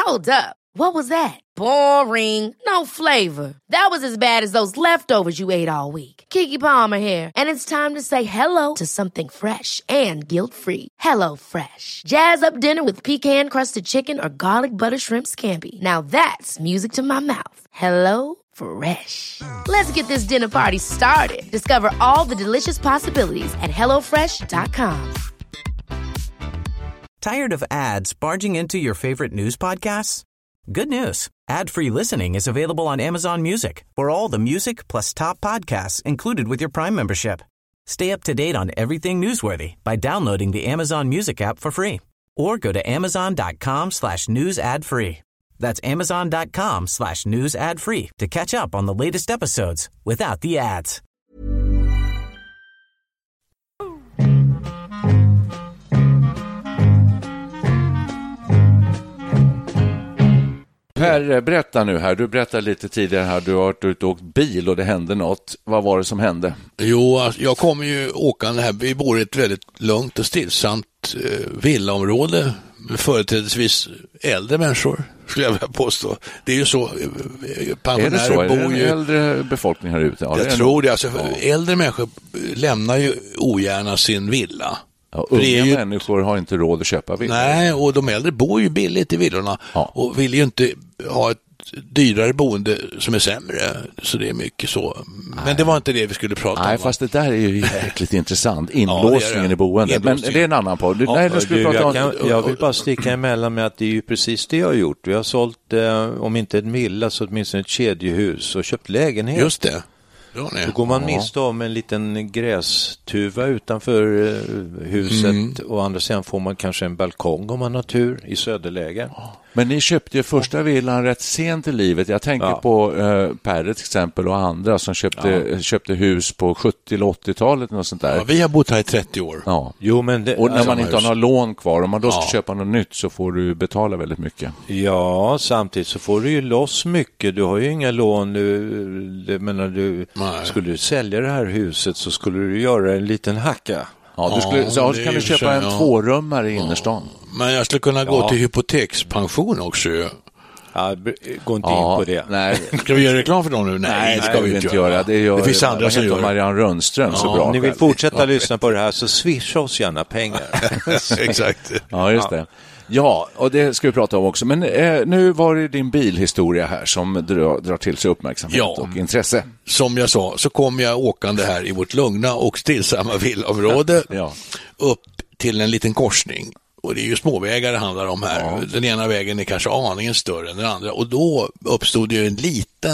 Hold up. What was that? Boring. No flavor. That was as bad as those leftovers you ate all week. Keke Palmer here, and it's time to say hello to something fresh and guilt-free. Hello Fresh. Jazz up dinner with pecan-crusted chicken or garlic butter shrimp scampi. Now that's music to my mouth. Hello Fresh. Let's get this dinner party started. Discover all the delicious possibilities at hellofresh.com. Tired of ads barging into your favorite news podcasts? Good news. Ad-free listening is available on Amazon Music for all the music plus top podcasts included with your Prime membership. Stay up to date on everything newsworthy by downloading the Amazon Music app for free or go to amazon.com/news ad free. That's amazon.com/news ad free to catch up on the latest episodes without the ads. Per, berätta nu här. Du berättade lite tidigare här. Du har varit ute och åkt bil och det hände något. Vad var det som hände? Jo, alltså, jag kommer ju åkande här. Vi bor i ett väldigt lugnt och stillsamt villaområde. Företrädesvis äldre människor, skulle jag vilja påstå. Det är ju så. Pensionärer är det så? bor ju... Är det en äldre befolkning här ute? Ja, jag tror det. Alltså, äldre människor lämnar ju ogärna sin villa. Ja, unga människor har inte råd att köpa villor. Nej, och de äldre bor ju billigt i villorna och vill ju inte ha ett dyrare boende som är sämre. Så det är mycket så. Men det var inte det vi skulle prata om. Nej, fast det där är ju jäkligt intressant. Inlåsningen i boendet. Men det är en annan på. Jag vill bara sticka emellan med att det är ju precis det jag har gjort. Vi har sålt, om inte ett villa så åtminstone ett kedjehus och köpt lägenhet. Just det. Då går man miste om en liten grästuva utanför huset och andra sidan får man kanske en balkong om man har tur i söderläge. Men ni köpte ju första villan rätt sent i livet. Jag tänker på Per till exempel och andra som köpte hus på 70- eller 80-talet och sånt där. Ja, vi har bott här i 30 år. Ja. Jo, men och när man inte har några lån kvar, om man då ska köpa något nytt så får du betala väldigt mycket. Ja, samtidigt så får du ju loss mycket. Du har ju inga lån. Skulle du sälja det här huset så skulle du göra en liten hacka. Ja, kan du köpa en 2-rummare i innerstan. Men jag skulle kunna gå till hypotekspension också. Ja, gå inte in på det. Nej. Ska vi göra reklam för dem nu? Nej, det ska vi inte göra. Det finns andra som gör. Marianne Rönnström så bra. Om ni vill fortsätta lyssna på det här så swisha oss gärna pengar. Exakt. Ja, just det. Ja, och det ska vi prata om också. Men nu var det din bilhistoria här som drar till sig uppmärksamhet och intresse. Som jag sa så kom jag åkande här i vårt lugna och stillsamma villaområde upp till en liten korsning. Och det är ju småvägar det handlar om här. Ja. Den ena vägen är kanske aningen större än den andra. Och då uppstod ju en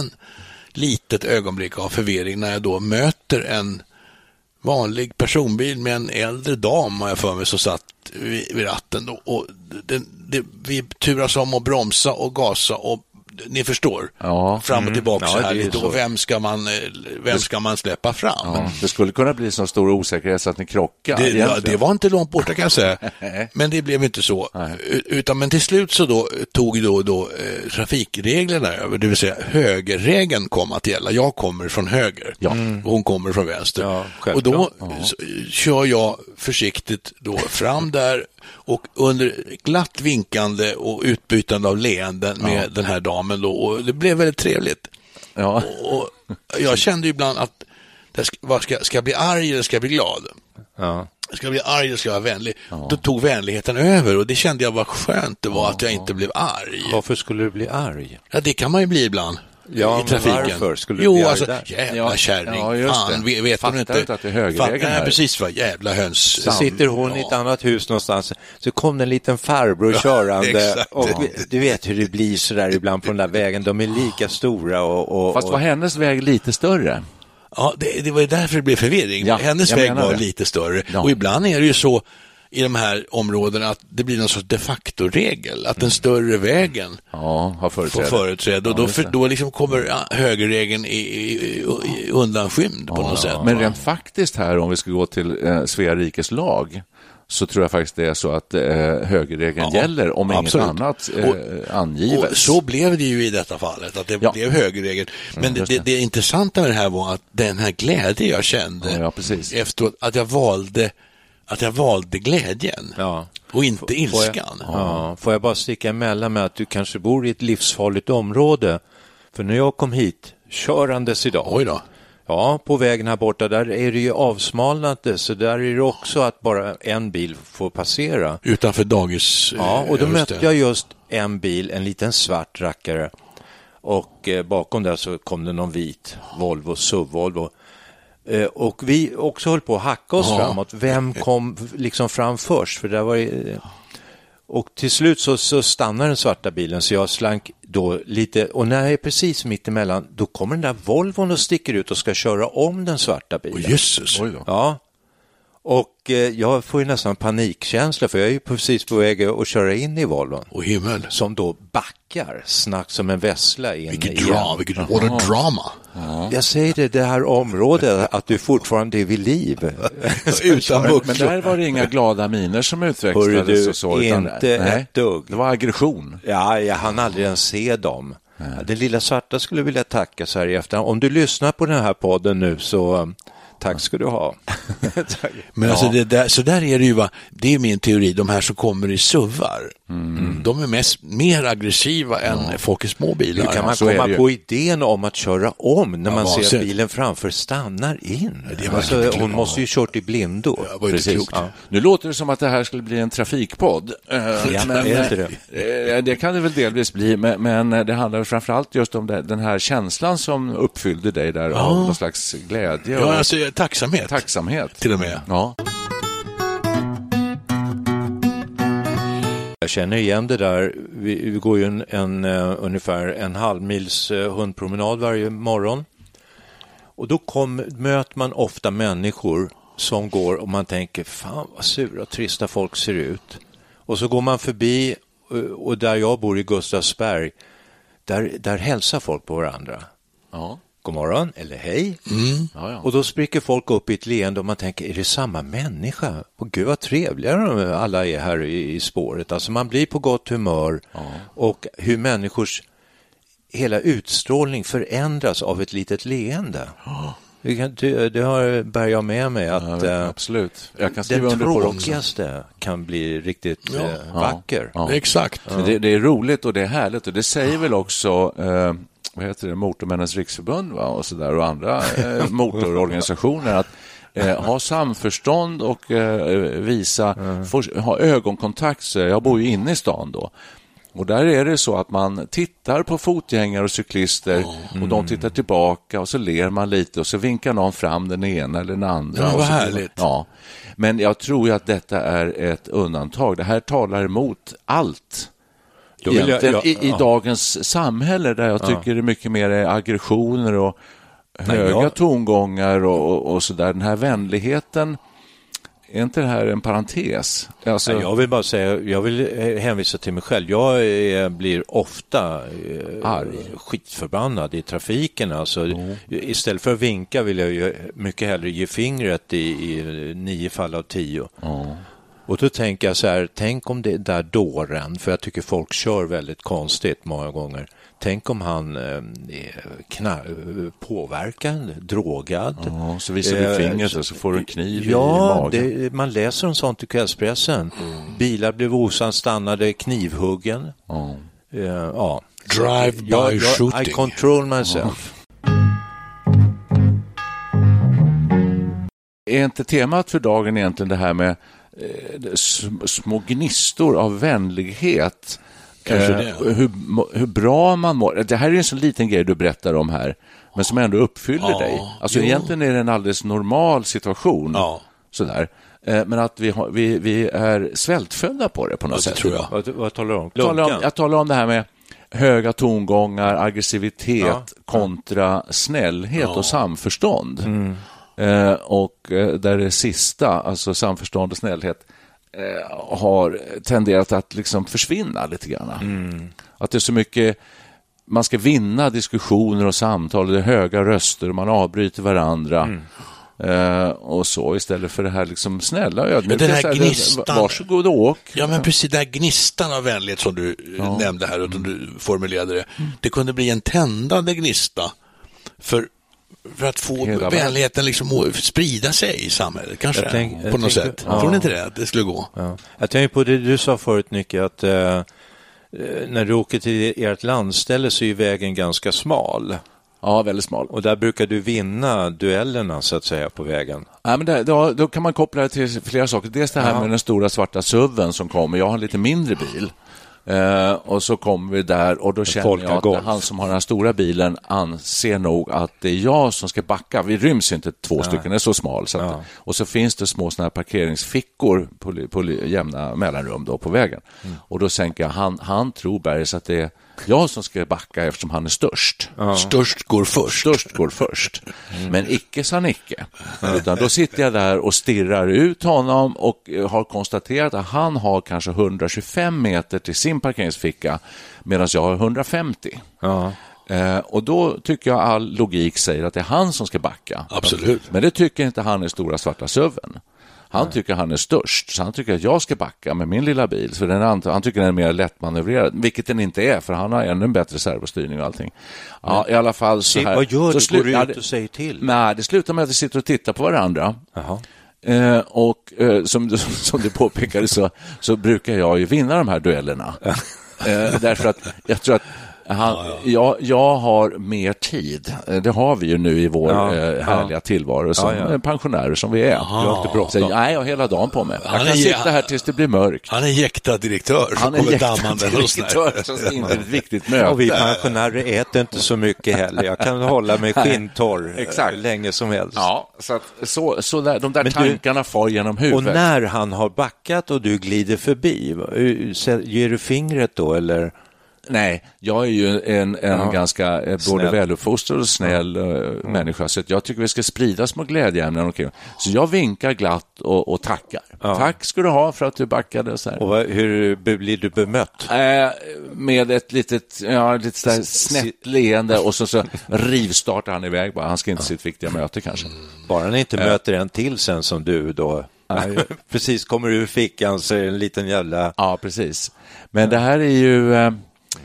litet ögonblick av förvirring när jag då möter en vanlig personbil med en äldre dam har jag för mig som satt vid ratten då. Och vi turas om att bromsa och gasa och ni förstår, fram och tillbaka så här lite. Och vem ska man släppa fram? Ja, det skulle kunna bli så stor osäkerhet så att ni krockar. Det var inte långt borta kan jag säga. Men det blev inte så. Men till slut så då tog då trafikreglerna över, det vill säga högerregeln kom att gälla. Jag kommer från höger och hon kommer från vänster. Ja, och då kör jag försiktigt då fram där och under glatt vinkande och utbytande av leenden med den här damen då, och det blev väldigt trevligt. Ja. Och jag kände ibland att ska jag bli arg eller ska jag bli glad? Ja. Ska jag bli arg eller ska jag vara vänlig? Ja. Då tog vänligheten över och det kände jag var skönt det var att jag inte blev arg. Varför skulle du bli arg? Ja, det kan man ju bli ibland. Ja, i trafiken. Varför skulle du bli arg där? Jävla kärring. Fan, vet hon inte att det är högerregeln här? Precis vad jävla höns. Så sitter hon i ett annat hus någonstans. Så kom en liten farbror körande. Och du vet hur det blir så där ibland på den där vägen. De är lika stora. Fast var hennes väg lite större? Ja, det var därför det blev förvirring. Ja, hennes väg var lite större. Ja. Och ibland är det ju så i de här områdena att det blir någon sorts de facto-regel. Att den större vägen har företräde. Och då liksom kommer högerregeln i undanskymd på något sätt. Men rent faktiskt här, om vi ska gå till Svea rikes lag, så tror jag faktiskt det är så att högerregeln gäller om inget annat angivet. Och så blev det ju i detta fallet, att det blev högerregeln. Men det intressanta med det här var att den här glädje jag kände efteråt, att jag valde att jag valde glädjen och inte ilskan. Får jag bara sticka emellan med att du kanske bor i ett livsfarligt område. För när jag kom hit, körandes idag. Oj då. Ja, på vägen här borta, där är det ju avsmalnat, så där är det också att bara en bil får passera. Utanför dagis. Ja, och då mötte jag just en bil, en liten svart rackare. Och bakom där så kom det någon vit Volvo, SUV-Volvo. Och vi också höll på att hacka oss framåt. Vem kom liksom fram först? För där var och till slut så stannar den svarta bilen, så jag slank då lite, och när jag är precis mitt emellan, då kommer den där Volvon och sticker ut och ska köra om den svarta bilen. Jesus. Ja. Och jag får ju nästan panikkänsla, för jag är ju precis på väg att köra in i Volvon. Och himmel. Som då backar, snack som en vessla in. Vilket drama. Jag säger det här området, att du fortfarande är vid liv. Utan men där var det inga glada miner som utvecklades och så. Inte ett dugg. Det var aggression. Ja, jag hann aldrig ens se dem. Den lilla svarta skulle vilja tacka så här i efterhand. Om du lyssnar på den här podden nu, så tack ska du ha. Men alltså så där är det ju, det är min teori, de här som kommer i SUVar, de är mer aggressiva än folk i små bilar. Hur kan man komma på idén om att köra om när man ser att bilen framför stannar in? Alltså, hon måste ju kört i blindo. Precis. Nu låter det som att det här skulle bli en trafikpodd. Det kan det väl delvis bli, men det handlar framförallt just om den här känslan som uppfyllde dig där av någon slags glädje. Ja, alltså tacksamhet till och med. Ja. Jag känner igen det där. Vi går ju ungefär en halvmils hundpromenad varje morgon. Och då möter man ofta människor som går och man tänker, fan vad sura och trista folk ser ut. Och så går man förbi, och där jag bor i Gustavsberg, där hälsar folk på varandra. Ja. God morgon, eller hej. Ja. Och då spricker folk upp i ett leende och man tänker, är det samma människa? Och gud vad trevligare alla är här i spåret. Alltså man blir på gott humör, och hur människors hela utstrålning förändras av ett litet leende. Det bär jag med mig att absolut. Jag kan skriva den under på det tråkigaste kan bli riktigt vacker. Ja. Exakt. Det är roligt och det är härligt, och det säger väl också vad heter det, Motormännens riksförbund och så där, och andra motororganisationer, att ha samförstånd och ha ögonkontakt. Så jag bor ju inne i stan då. Och där är det så att man tittar på fotgängare och cyklister och de tittar tillbaka, och så ler man lite och så vinkar någon fram den ena eller den andra. Ja, vad härligt. Ja. Men jag tror ju att detta är ett undantag. Det här talar emot allt. I dagens samhälle, där jag tycker det är mycket mer aggressioner och höga tongångar och så där. Den här vänligheten, är inte det här en parentes? Alltså... Jag vill bara säga, jag vill hänvisa till mig själv. Jag blir ofta skitförbannad i trafiken. Alltså, istället för att vinka vill jag ju mycket hellre ge fingret i 9 fall av 10. Och då tänker jag så här, tänk om det där dåren, för jag tycker folk kör väldigt konstigt många gånger. Tänk om han är påverkad, drogad. Så visar du fingret och så får du en kniv i magen. Man läser om sånt i kvällspressen. Bilar blev osanstannade, knivhuggen. Drive-by shooting. I control myself. Är inte temat för dagen egentligen det här med små gnistor av vänlighet? Hur bra man mår. Det här är en så liten grej du berättar om här, men som ändå uppfyller dig. Alltså egentligen är det en alldeles normal situation. Sådär. Men att vi är svältfödda på det på något sätt. Tror jag. Vad talar du om? Jag talar om det här med höga tongångar, aggressivitet kontra snällhet och samförstånd. Och där det sista, alltså samförstånd och snällhet, har tenderat att liksom försvinna lite grann. Att det är så mycket, man ska vinna diskussioner och samtal, det är höga röster och man avbryter varandra och så, istället för det här liksom snälla ödmjuka. Den här gnistan, varsågod och åk. Ja, men precis, den här gnistan av vänlighet som du nämnde här och du formulerade det. Det kunde bli en tändande gnista för för att få vänligheten liksom att sprida sig i samhället, kanske på något sätt. Tror ni inte det, att det skulle gå? Ja. Jag tänker på det du sa förut, Nicke, att när du åker till ert landställe så är vägen ganska smal. Ja, väldigt smal. Och där brukar du vinna duellerna så att säga på vägen. Ja, men då kan man koppla det till flera saker. Dels det här med den stora svarta SUVen som kommer. Jag har en lite mindre bil. Och så kommer vi där och då känner jag att han som har den här stora bilen anser nog att det är jag som ska backa. Vi ryms inte två stycken, det är så smal. Så att, och så finns det små såna här parkeringsfickor på jämna mellanrum då på vägen. Och då tänker jag, han tror Bergs att det är jag som ska backa eftersom han är störst. Störst går först. Störst går först. Men icke sa Nicke. Utan då sitter jag där och stirrar ut honom och har konstaterat att han har kanske 125 meter till sin parkeringsficka medan jag har 150. Och då tycker jag all logik säger att det är han som ska backa. Absolut. Men det tycker inte han är stora svarta SUVen. Han tycker han är störst, så han tycker att jag ska backa med min lilla bil. Så han tycker den är mer lättmanövrerad, vilket den inte är, för han har ännu bättre servostyrning och allting. Ja, i alla fall så här. Vad gör du? Går du ut och säger till? Nej, det slutar med att vi sitter och tittar på varandra. Och som du påpekade så brukar jag ju vinna de här duellerna. Därför att jag tror att jag har mer tid. Det har vi ju nu i vår härliga tillvaro som pensionärer som vi är. Jag har hela dagen på mig. Jag kan sitta här tills det blir mörkt. Han är en jäktad direktör. Han är en jäktad direktör som ska in i ett viktigt möte. Och vi pensionärer äter inte så mycket heller. Jag kan hålla mig skinntorr länge som helst. Ja, så där, de där tankarna far genom huvudet. Och när han har backat och du glider förbi, ger du fingret då eller... Nej, jag är ju en ganska både väluppfostrad och snäll människa, så jag tycker vi ska sprida små glädjeämnen omkring. Så jag vinkar glatt och tackar. Tack ska du ha för att du backade. Så här. Och hur blir du bemött? Med ett litet snett leende och så rivstartar han iväg bara. Han ska inte sitt viktiga möte kanske. Bara han inte möter en till sen som du då... precis, kommer ur fickan så är en liten jävla... Ja, precis. Men det här är ju...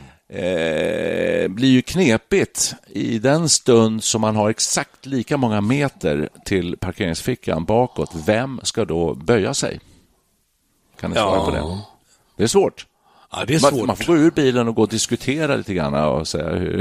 blir ju knepigt i den stund som man har exakt lika många meter till parkeringsfickan bakåt. Vem ska då böja sig? Kan ni svara på det? Det är svårt. Ja, det är svårt. Man får gå ur bilen och gå och diskutera lite grann och säga hur...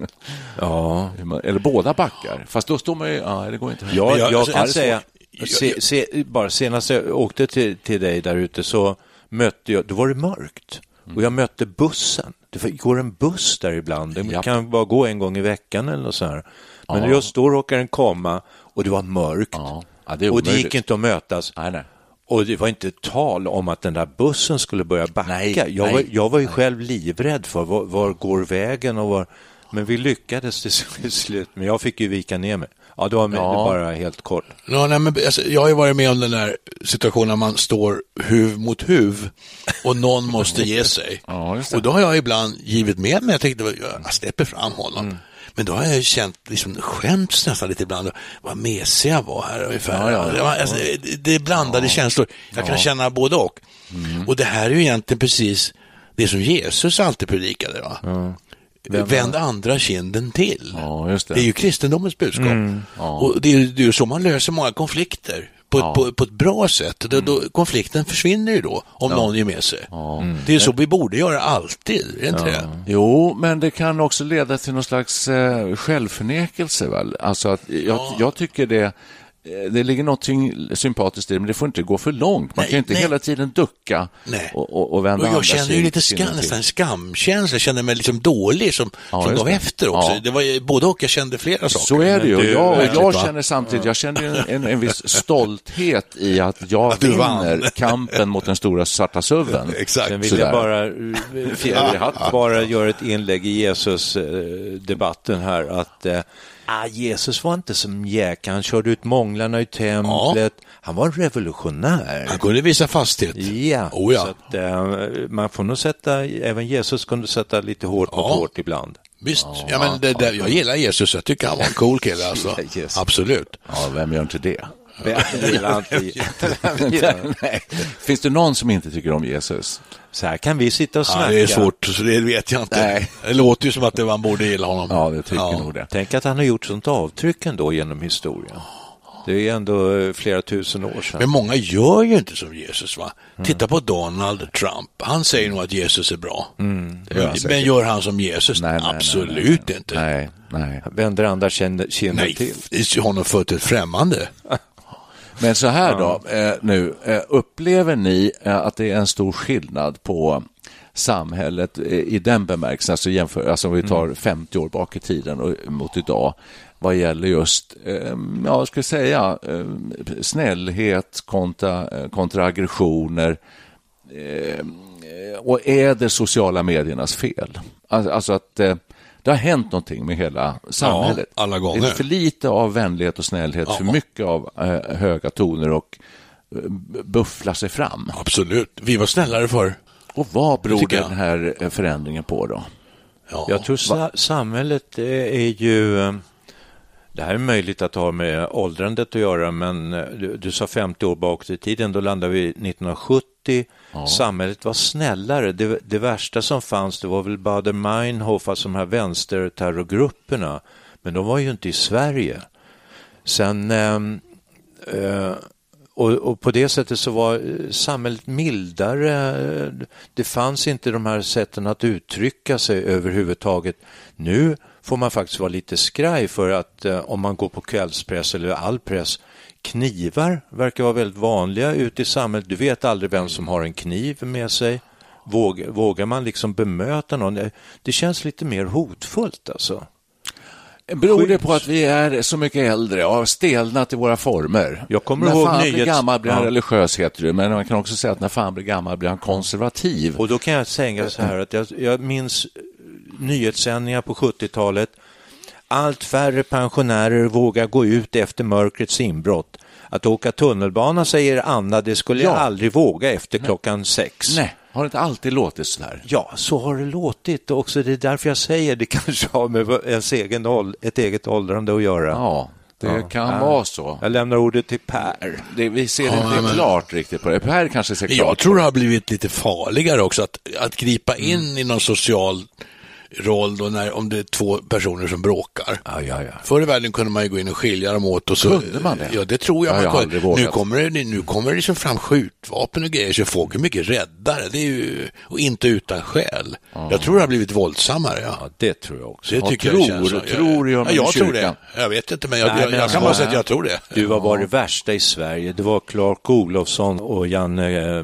eller båda backar. Fast då står man ju... det går inte. Jag kan säga... bara senast jag åkte till dig där ute så mötte jag... Då var det mörkt. Och jag mötte bussen. Det går en buss där ibland. Det kan bara gå en gång i veckan eller så här. Men just då råkar den komma och det var mörkt. Och det gick inte att mötas. Nej. Och det var inte tal om att den där bussen skulle börja backa. Jag var ju själv livrädd för var går vägen och var... Men vi lyckades till slut. Men jag fick ju vika ner mig. Ja, det var bara helt kort. Jag har ju varit med om den där situationen när man står huv mot huv och någon måste ge sig. Och då har jag ibland givit med mig. Jag tänkte, jag släpper fram honom. Men då har jag känt, liksom, skämts nästan lite ibland. Vad mesig jag var här ungefär. Det är blandade känslor. Jag kan känna både och. Och det här är ju egentligen precis det som Jesus alltid predikade, va? Vänd andra kinden till. Just det. Det är ju kristendomens budskap. Och det är ju så man löser många konflikter på ett bra sätt. Då konflikten försvinner ju då om någon ger med sig. Det är så vi borde göra alltid, är det inte det? Jo, men det kan också leda till någon slags självförnekelse, väl? Alltså att jag tycker det ligger något sympatiskt i det, men det får inte gå för långt. Man kan inte hela tiden ducka och vända andra. Jag känner ju lite nästan skamkänsla. Jag känner mig liksom dålig som gav efter också. Det var både och, jag kände flera saker. Så är det ju. Jag känner samtidigt, jag känner en viss stolthet i att jag vinner kampen mot den stora svarta SUVen. Exakt. Sen vill jag bara göra ett inlägg i Jesus-debatten här att Jesus var inte som jäkare. Han körde ut månglarna i templet. Han var en revolutionär. Han kunde visa fasthet. Så att, man får nog även Jesus kunde sätta lite hårt mot hårt ibland. Visst, men jag gillar Jesus. Jag tycker han var en cool kille. Alltså. Absolut. Ja, vem gör inte det? Nej. Finns det någon som inte tycker om Jesus? Så här kan vi sitta och snacka. Ja, det är svårt, så det vet jag inte. Nej. Det låter ju som att man borde gilla honom. Ja, det tycker nog det. Tänk att han har gjort sånt avtryck ändå genom historien. Det är ändå flera tusen år sedan. Men många gör ju inte som Jesus, va? Titta på Donald Trump. Han säger nog att Jesus är bra. Men gör han som Jesus? Nej, absolut inte. Nej. Vänder andra kinden till. Det är honom fött ett främmande. Men så här då, nu, upplever ni att det är en stor skillnad på samhället i den bemärkelsen, alltså om vi tar 50 år bak i tiden och mot idag, vad gäller just, jag ska säga, snällhet kontra aggressioner, och är det sociala mediernas fel? Alltså att det har hänt någonting med hela samhället. Ja, alla gånger. Det är för lite av vänlighet och snällhet, för mycket av höga toner och buffla sig fram. Absolut. Vi var snällare förr. Och vad beror den här förändringen på då? Ja. Jag tror samhället är ju... Det här är möjligt att ha med åldrandet att göra, men du sa 50 år bak i tiden, då landade vi 1970. Ja. Samhället var snällare. Det värsta som fanns, det var väl Baader-Meinhof, alltså de här vänsterterrorgrupperna. Men de var ju inte i Sverige. Sen... Och på det sättet så var samhället mildare. Det fanns inte de här sätten att uttrycka sig överhuvudtaget. Nu får man faktiskt vara lite skraj för att om man går på kvällspress eller all press, knivar verkar vara väldigt vanliga ute i samhället. Du vet aldrig vem som har en kniv med sig. Vågar man liksom bemöta någon? Det känns lite mer hotfullt alltså. Beror det på att vi är så mycket äldre och har stelnat i våra former? Jag kommer när ihåg fan blir gammal blir han religiös, heter det. Men man kan också säga att när fan blir gammal blir han konservativ. Och då kan jag säga så här att jag minns nyhetssändningar på 70-talet. Allt färre pensionärer vågar gå ut efter mörkrets inbrott. Att åka tunnelbana, säger Anna, det skulle jag aldrig våga efter klockan 6. Nej. Har det inte alltid låtit så här? Ja, så har det låtit. Och också det är därför jag säger det kanske har med ett eget åldrande att göra. Ja, det kan vara så. Jag lämnar ordet till Per. Vi ser inte klart riktigt på det. Per kanske ser klart. Jag tror det har blivit lite farligare också att gripa in i någon social roll då om det är två personer som bråkar. Ja. Förr i världen kunde man ju gå in och skilja dem åt. Och så, kunde man det? Ja, det tror jag. Nu kommer det liksom fram skjutvapen och grejer, så folk är mycket räddare. Det är ju, och inte utan skäl. Jag tror det har blivit våldsammare. Ja, det tror jag också. Det tycker jag känns så. Jag tror det. Jag vet inte, men jag kan bara säga att jag tror det. Du var det värsta i Sverge. Det var Clark Olofsson och Janne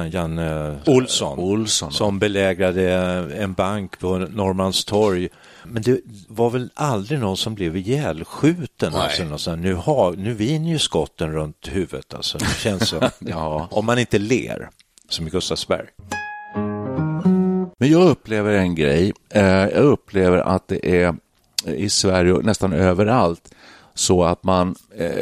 Olsson som belägrade en bank på Norrmalmstorg. Men det var väl aldrig någon som blev ihjälskjuten. Alltså, nu vinner ju skotten runt huvudet. Alltså. Det känns så. Om man inte ler, som i Gustavsberg. Men jag upplever en grej. Jag upplever att det är i Sverige nästan överallt så att man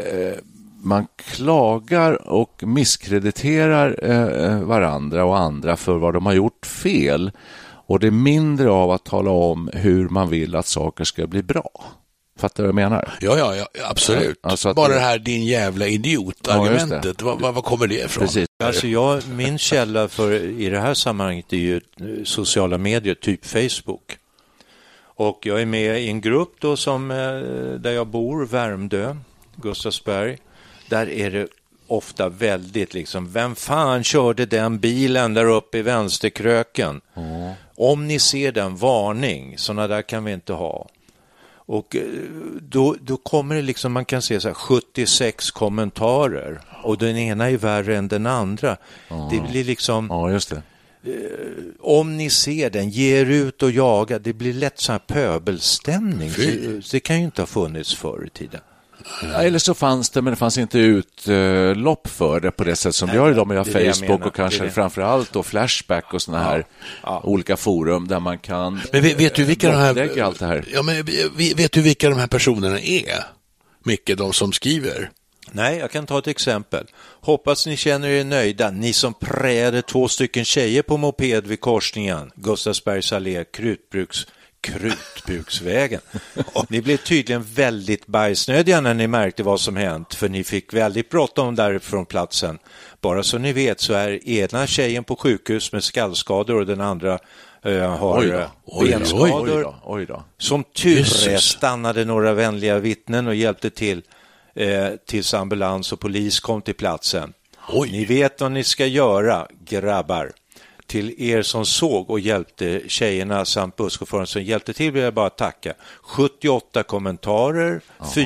klagar och misskrediterar varandra och andra för vad de har gjort fel. Och det är mindre av att tala om hur man vill att saker ska bli bra. Fattar du vad jag menar? Ja, absolut. Alltså bara det här din jävla idiot-argumentet. Ja, vad kommer det ifrån? Precis. Alltså min källa i det här sammanhanget är ju sociala medier, typ Facebook. Och jag är med i en grupp då där jag bor, Värmdö, Gustavsberg. Där är det ofta väldigt liksom, vem fan körde den bilen där uppe i vänsterkröken? Om ni ser den, varning, sådana där kan vi inte ha. Och då kommer det liksom, man kan se så här 76 kommentarer och den ena är värre än den andra. Det blir liksom... Ja, just det. Om ni ser den, ge er ut och jaga. Det blir lätt så här pöbelstämning. Det kan ju inte ha funnits förr i tiden. Eller så fanns det, men det fanns inte utlopp för det på det sätt som vi har idag med Facebook och kanske framförallt då Flashback och såna här olika forum där man kan vet du vilka allt det här. Ja, men vet du vilka de här personerna är? Micke, de som skriver? Nej, jag kan ta ett exempel. Hoppas ni känner er nöjda. Ni som präade 2 stycken tjejer på moped vid korsningen. Gustavsbergs allé, Krutbruks Krutbuksvägen. Ni blev tydligen väldigt bajsnödiga när ni märkte vad som hänt, för ni fick väldigt bråttom därifrån platsen. Bara så ni vet så är ena tjejen på sjukhus med skallskador och den andra har benskador. Oj då. Som tur stannade några vänliga vittnen och hjälpte till tills ambulans och polis kom till platsen. Ni vet vad ni ska göra, grabbar. Till er som såg och hjälpte tjejerna samt busschauffören som hjälpte till vill jag bara tacka. 78 kommentarer,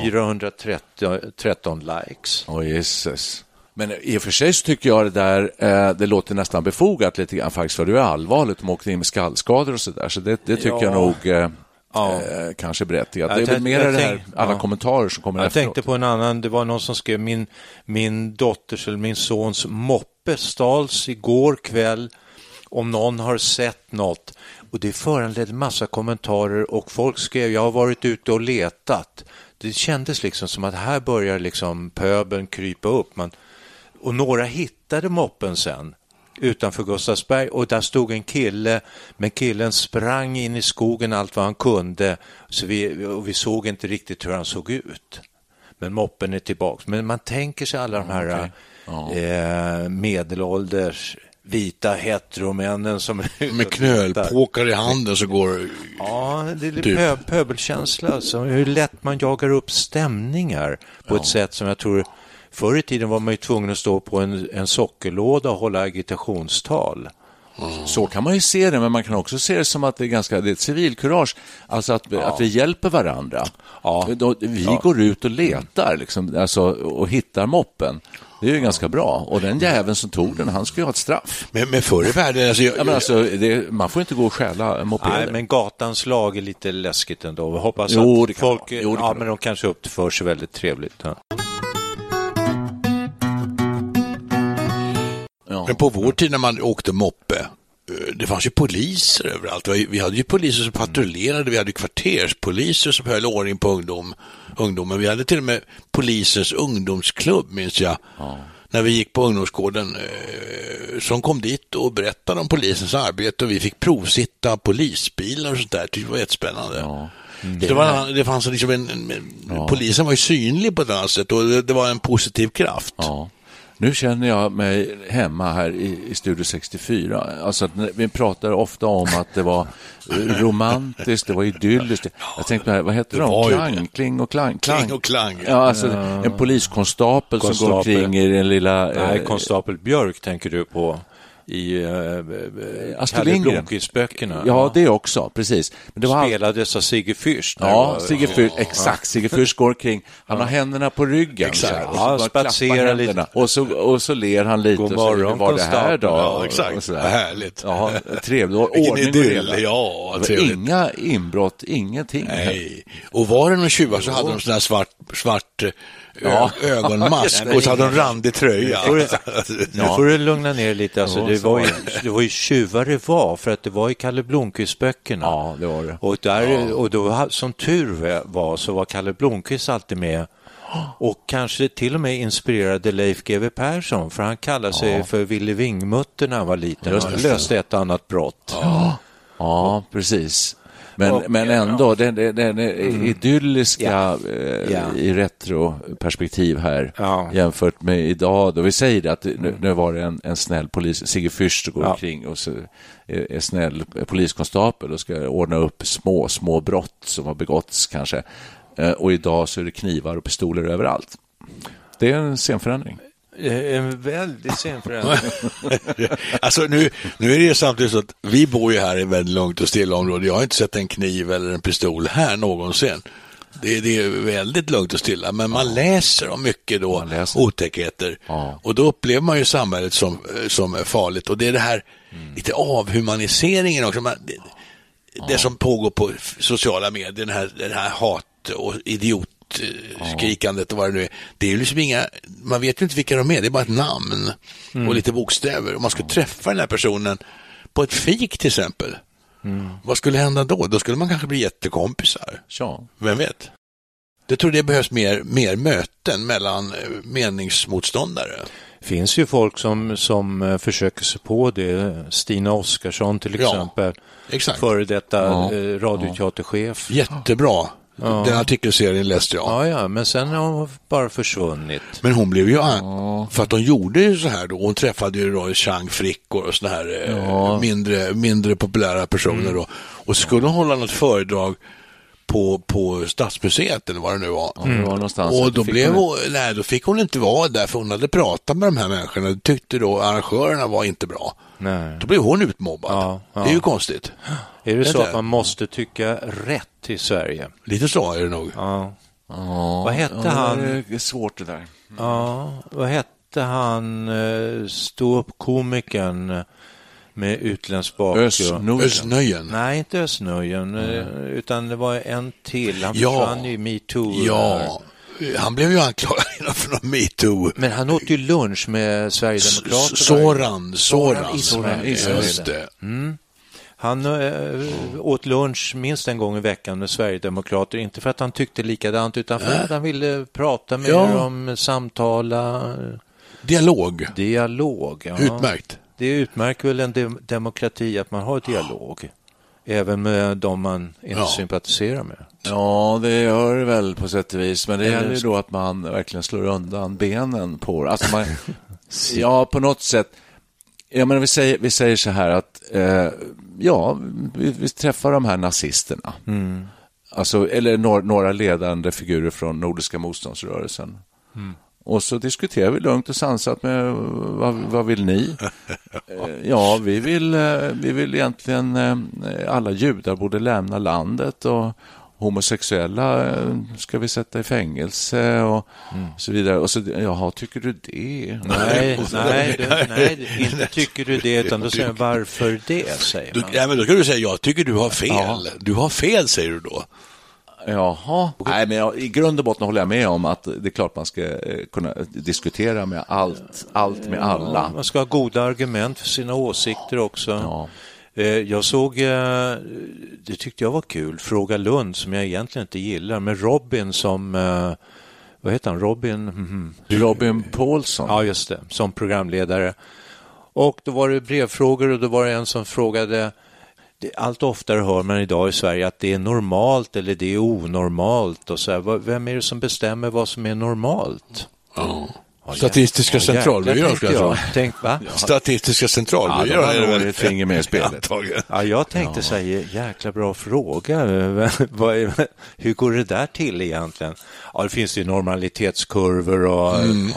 413 likes. Jesus. Men i och för sig så tycker jag det låter nästan befogat lite grann faktiskt, för det är allvarligt om åkte in med skallskador och sådär. Så det tycker jag nog kanske berättigat. Det är väl mer det här, alla kommentarer som kommer efteråt. Jag tänkte på en annan, det var någon som skrev min dotters eller min sons moppe stals igår kväll. Om någon har sett något, och det föranledde massa kommentarer och folk skrev, jag har varit ute och letat. Det kändes liksom som att här börjar liksom pöbeln krypa upp. Och några hittade moppen sen utanför Gustavsberg och där stod en kille, men killen sprang in i skogen allt vad han kunde, så vi såg inte riktigt hur han såg ut. Men moppen är tillbaka. Men man tänker sig alla de här medelålders vita heteromännen som med knölpåkar i handen så går. Ja, det är lite pöbelkänsla, alltså, hur lätt man jagar upp stämningar på ett sätt som jag tror förr i tiden var man ju tvungen att stå på en sockerlåda och hålla agitationstal. Så kan man ju se det, men man kan också se det som att det är ett civilkurage, alltså att vi hjälper varandra. Vi går ut och letar liksom, alltså, och hittar moppen. Det är ju ganska bra. Och den jäveln som tog den, han ska ju ha ett straff. Men förr i världen... man får inte gå och stjäla mopeder. Nej, men gatans lag är lite läskigt ändå. Jag hoppas att folk... men de kanske uppför sig väldigt trevligt. Ja. Men på vår tid när man åkte moppe, det fanns ju poliser överallt. Vi hade ju poliser som patrullerade, vi hade kvarterspoliser som höll ordning på ungdomen. Vi hade till och med polisens ungdomsklubb, minns jag. När vi gick på ungdomsgården, som kom dit och berättade om polisens arbete, och vi fick provsitta polisbilar och sånt där. Det var jättespännande. Det fanns liksom polisen var ju synlig på ett annat sätt, och det var en positiv kraft. Nu känner jag mig hemma här i Studio 64. Alltså att vi pratar ofta om att det var romantiskt, det var idylliskt. Jag tänkte, vad heter de? Kling och klang. Ja, alltså en poliskonstapel som går kring i den lilla... Nej, konstapel Björk tänker du på i Kalle Blomqvist-böckerna. Ja, det också, precis. Men det var spelades av Sigge Fürst. Ja, Sigge Fürst, exakt. Sigge Fürst går kring, han har händerna på ryggen. Exakt. Han spatserar lite. Och så ler han lite. God morgon, var det här då? Ja, exakt. Vad härligt. Ja, trevligt. Ordning och reda. Ja, trevligt. Inga inbrott, ingenting. Nej. Och var det någon tjuvar så hade de sån här svart ögonmask och så hade de randig tröja. Nu får du lugna ner lite. Alltså, det var ju tjuvar det var, för att det var i Kalle Blomqvist-böckerna. Ja, det var det. Och då, som tur var, så var Kalle Blomqvist alltid med. Och kanske till och med inspirerade Leif GW Persson, för han kallade sig för Ville Vingmutter när han var liten. Han löste ett annat brott. Ja, precis. Men ändå, den idylliska i retroperspektiv här jämfört med idag, då vi säger det att nu var det en snäll polis, Sigge Fürst går omkring och så är snäll poliskonstapel och ska ordna upp små brott som har begåtts kanske. Och idag så är det knivar och pistoler överallt. Det är en scenförändring. En väldigt sen förändring. Alltså nu är det samtidigt så att vi bor ju här i väldigt långt och stilla område. Jag har inte sett en kniv eller en pistol här någonsin. Det är väldigt lugnt och stilla, men man läser om mycket då otäckheter. Och då upplever man ju samhället som är farligt, och det är det här lite avhumaniseringen också. Det som pågår på sociala medier, den här hat och skrikandet och vad det nu är. Det är ju liksom man vet ju inte vilka de är, det är bara ett namn och lite bokstäver. Om man skulle träffa den här personen på ett fik till exempel, vad skulle hända då? Då skulle man kanske bli jättekompisar. Vem vet? Det tror det behövs mer möten mellan meningsmotståndare. finns ju folk som försöker sig på det. Stina Oskarsson till exempel. Exakt. Före detta radioteaterchef. Jättebra. Den artikelserien läste jag. Ja, men sen har hon bara försvunnit. Men hon blev ju för att de gjorde ju så här då. Hon träffade ju då Chang Frick och såna här mindre populära personer då. Och skulle hon hålla något föredrag på Stadsmuseet eller vad det nu var. Det var någonstans. Och då fick hon inte vara där för hon hade pratat med de här människorna. Det tyckte då arrangörerna var inte bra. Nej. Då blev hon utmobbad. Det är ju konstigt. Är det så att man måste tycka rätt i Sverige? Lite så är det nog. Ja. Vad hette han? Det är svårt det där. Ja, vad hette han ståuppkomikern med utländsk bakgrund? Östnöjen. Nej, inte Östnöjen, utan det var en till. Han försvann i MeToo. Ja, han blev ju anklagad för någon MeToo. Men han åt ju lunch med Sverigedemokraterna. Soran. Just det. Han åt lunch minst en gång i veckan med Sverigedemokrater, inte för att han tyckte likadant utan för att han ville prata med dem, samtala. Dialog. Ja. Utmärkt. Det utmärker väl en demokrati att man har dialog. Även med dem man inte sympatiserar med. Ja, det gör det väl på sätt och vis. Men det gäller ju då att man verkligen slår undan benen på det. Alltså man, på något sätt. Ja, men vi säger så här att vi träffar de här nazisterna. Alltså, eller några ledande figurer från Nordiska motståndsrörelsen. Och så diskuterar vi lugnt och sansat med vad vill ni? Vi vill egentligen alla judar borde lämna landet och homosexuella ska vi sätta i fängelse och så vidare. Och så, tycker du det? Nej, inte tycker du det, utan då säger varför det, säger man. Men då kan du säga, jag tycker du har fel. Ja. Du har fel, säger du då. Jaha. Nej, men i grund och botten håller jag med om att det är klart man ska kunna diskutera med allt med alla. Man ska ha goda argument för sina åsikter också. Ja. Jag såg, det tyckte jag var kul, Fråga Lund som jag egentligen inte gillar, med Robin som, vad heter han, Robin Paulsson. Ja, just det, som programledare. Och då var det brevfrågor och då var det en som frågade, allt oftare hör man idag i Sverige att det är normalt eller det är onormalt och så här, vem är det som bestämmer vad som är normalt? Statistiska centralbyrån, ska jag tro. Tänk, va? Statistiska centralbyrån är väl ett finger med i spelet. Ja, jag tänkte säga, jäkla bra fråga. Hur går det där till egentligen? Ja, det finns ju normalitetskurvor och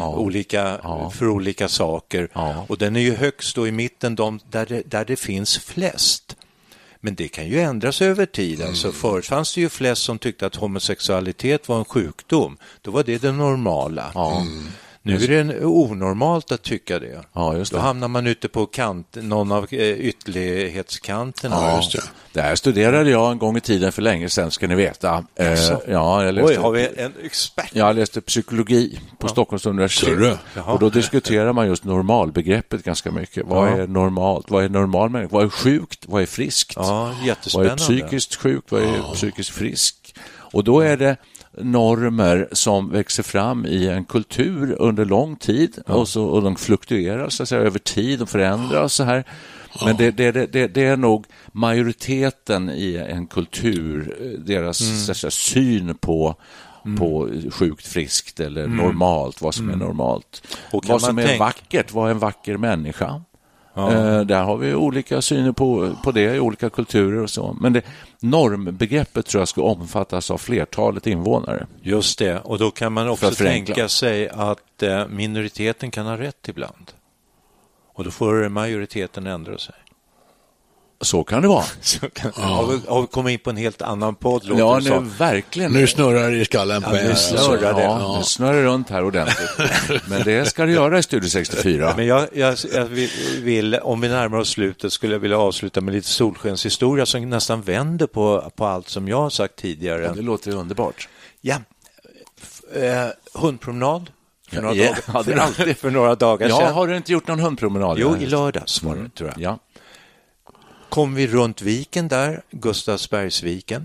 för olika saker. Ja. Och den är ju högst då i mitten, där det finns flest. Men det kan ju ändras över tiden. Så förut fanns det ju flest som tyckte att homosexualitet var en sjukdom. Då var det normala. Nu är det onormalt att tycka det. Ja, just det. Då hamnar man ute på någon av ytterlighetskanterna. Ja, just det. Det här studerade jag en gång i tiden för länge sedan, ska ni veta. Jag läste, har vi en expert? Jag läste psykologi på Stockholms universitet. Och då diskuterar man just normalbegreppet ganska mycket. Vad är normalt? Vad är normal människa? Vad är sjukt? Vad är friskt? Ja, jättespännande. Vad är psykiskt sjukt? Vad är psykiskt frisk? Och då är det normer som växer fram i en kultur under lång tid och de fluktuerar så att säga, över tid och förändras så här. Men det är nog majoriteten i en kultur, deras så att säga, syn på sjukt, friskt eller normalt, vad som är normalt. Och vad som är vackert, vad är en vacker människa? Där har vi olika syner på det i olika kulturer och så. Men normbegreppet tror jag ska omfattas av flertalet invånare. Just det, och då kan man också tänka sig att minoriteten kan ha rätt ibland. Och då får majoriteten ändra sig. Så kan det vara. Har vi kommit in på en helt annan podd? Ja, nu verkligen. Nu snurrar det i skallen på nu snurrar runt här ordentligt. Men det ska det göra i Studio 64. Men jag vill, om vi närmar oss slutet, skulle jag vilja avsluta med lite solskenshistoria som nästan vänder på allt som jag har sagt tidigare. Ja, det låter underbart. Ja, hundpromenad. För några dagar sedan. Ja, har du inte gjort någon hundpromenad? Jo, i lördags var det, tror jag. Ja. Kom vi runt viken där, Gustavsbergsviken,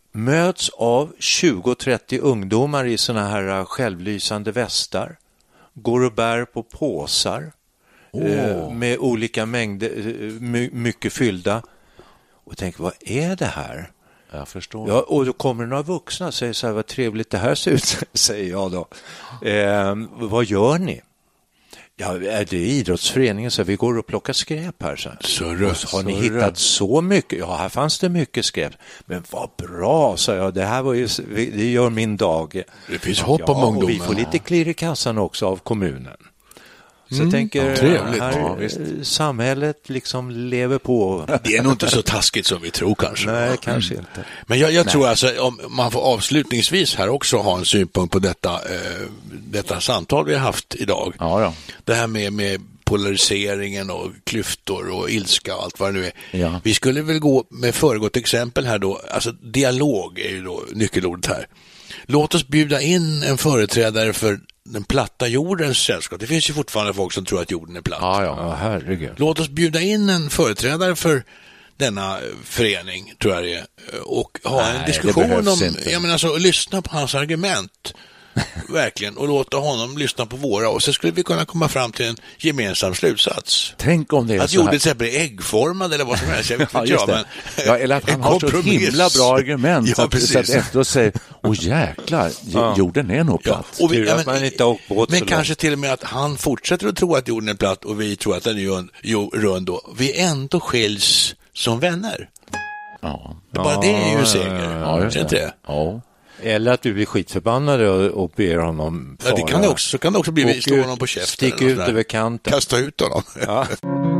möts av 20-30 ungdomar i såna här självlysande västar, går och bär på påsar med olika mängder, mycket fyllda. Och tänker, vad är det här? Jag förstår. Ja, och då kommer några vuxna och säger så här, vad trevligt det här ser ut, säger jag då. Vad gör ni? Ja, det är idrottsföreningen, så vi går och plockar skräp här. Så har ni hittat så mycket? Ja, här fanns det mycket skräp. Men vad bra, sa jag. Det här var ju, det gör min dag. Det finns hopp om ungdomen. Och vi får lite klirr i kassan också av kommunen. Så jag tänker, samhället liksom lever på. Det är nog inte så taskigt som vi tror kanske. Nej, kanske inte. Men jag tror alltså, om man får avslutningsvis här också ha en synpunkt på detta samtal vi har haft idag. Ja. Det här med polariseringen och klyftor och ilska och allt vad det nu är. Ja. Vi skulle väl gå med föregått exempel här då, alltså dialog är ju då nyckelordet här. Låt oss bjuda in en företrädare för den platta jordens sällskap. Det finns ju fortfarande folk som tror att jorden är platt. Ja, herregud. Låt oss bjuda in en företrädare för denna förening, tror jag det är, och ha en diskussion om, jag menar så, lyssna på hans argument. Verkligen, och låta honom lyssna på våra, och så skulle vi kunna komma fram till en gemensam slutsats. Tänk om det är att så här. Att jorden till exempel är äggformad eller vad som helst, jag vet inte men eller att han har så himla bra argument så att efteråt säger, jäklar, jorden är nog platt. Ja, och men kanske till och med att han fortsätter att tro att jorden är platt och vi tror att den är rund då. Vi ändå skiljs som vänner. Ja. Bara det är ju seger. Ja, inte det? Ja. Eller att du blir skitförbannade och ber honom fara. Ja, det kan det också. Så kan det också bli, vi slår honom på käften. Stick ut över kanten. Kasta ut honom. Ja.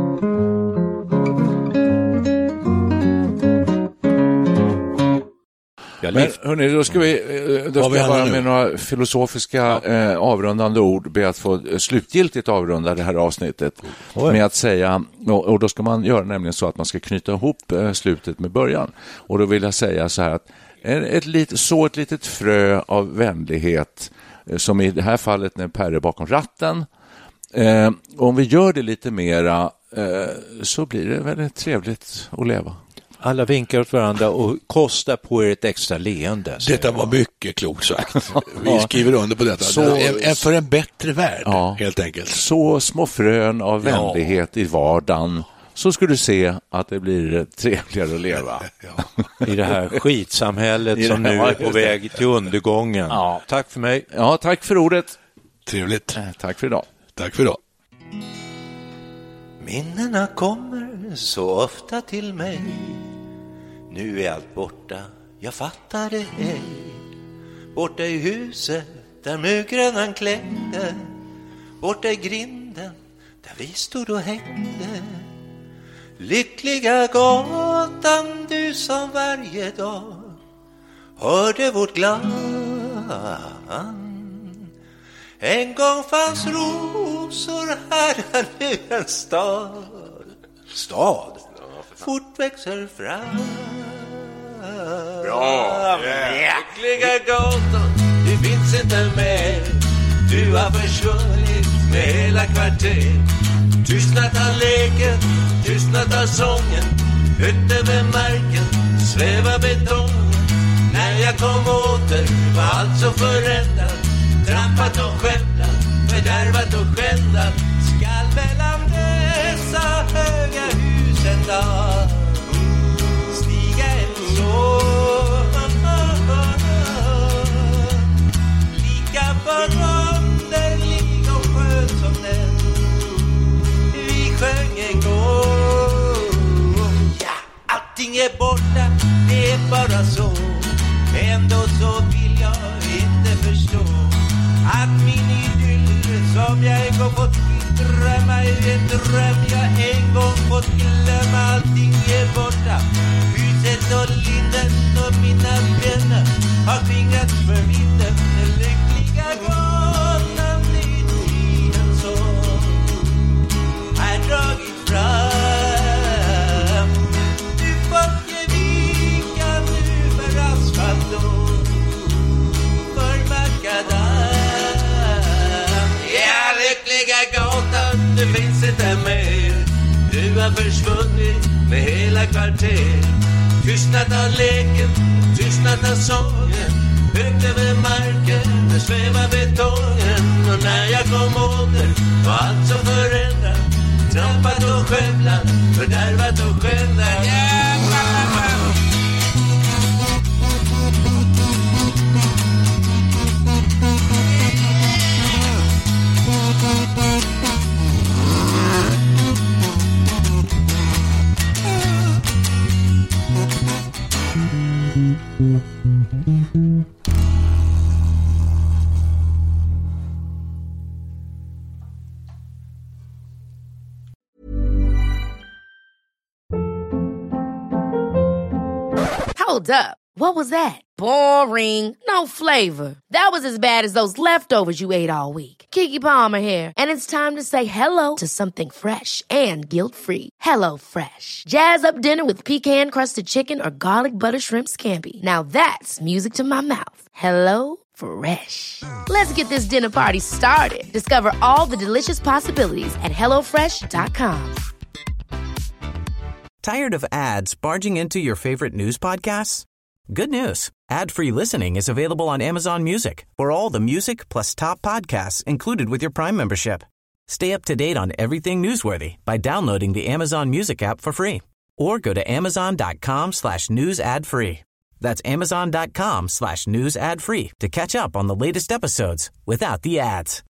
Men hörni, då ska jag bara med några filosofiska avrundande ord be att få slutgiltigt avrunda det här avsnittet med att säga, och då ska man göra nämligen så att man ska knyta ihop slutet med början. Och då vill jag säga så här att ett litet frö av vänlighet, som i det här fallet när Per är bakom ratten. Om vi gör det lite mera så blir det väldigt trevligt att leva. Alla vinkar åt varandra och kostar på er ett extra leende. Detta var mycket klokt sagt. Vi skriver under på detta. För en bättre värld, helt enkelt. Så små frön av vänlighet i vardagen, så ska du se att det blir trevligare att leva. I det här skitsamhället som nu är på väg till undergången. Ja. Tack för mig. Ja, tack för ordet. Trevligt. Tack för idag. Tack för idag. Minnena kommer så ofta till mig. Nu är allt borta, jag fattar det ej. Borta i huset där mygran klängde. Borta i grinden där vi stod och hängde. Lyckliga gatan, du som varje dag hörde vårt glan. En gång fanns rosor här nu en stad fort växer fram. Bra! Lyckliga gatan, du finns inte mer. Du har försvunnit med hela kvarter. Tystnat har leken, tystnat har sången. Högt över marken svävar betongen. När jag kom åter var allt så förändrat. Trampat och skämtat, fördärvat och skändat. Skall mellan dessa höga husen dag stiga en sång. Lika förunderlig och skön som den vi sjöng en gång. Ja, allting är borta, det är bara så. Ändå så vill jag inte förstå att min idyll som jag en gång fått drömma i en dröm jag en gång fått glömma. Allting är borta, huset och linden och mina vänner har skingrats för vinden. Den lyckliga gatan i tiden så är dragit fram. Du får ge vika nu för asfalt och för makadam. Ja, lyckliga gatan, du finns inte mer. Du har försvunnit med hela kvarter. Tystnat av leken, tystnat av sången. Högt över marken, där svävar betongen. Och när jag kom åter var allt så förändrat. Trampat och skövlat, fördärvat och skövlat. Hold up. What was that? Boring. No flavor. That was as bad as those leftovers you ate all week. Keke Palmer here, and it's time to say hello to something fresh and guilt-free. Hello Fresh. Jazz up dinner with pecan-crusted chicken or garlic butter shrimp scampi. Now that's music to my mouth. Hello Fresh. Let's get this dinner party started. Discover all the delicious possibilities at hellofresh.com. Tired of ads barging into your favorite news podcasts? Good news. Ad-free listening is available on Amazon Music for all the music plus top podcasts included with your Prime membership. Stay up to date on everything newsworthy by downloading the Amazon Music app for free or go to amazon.com/news ad free. That's amazon.com/news ad free to catch up on the latest episodes without the ads.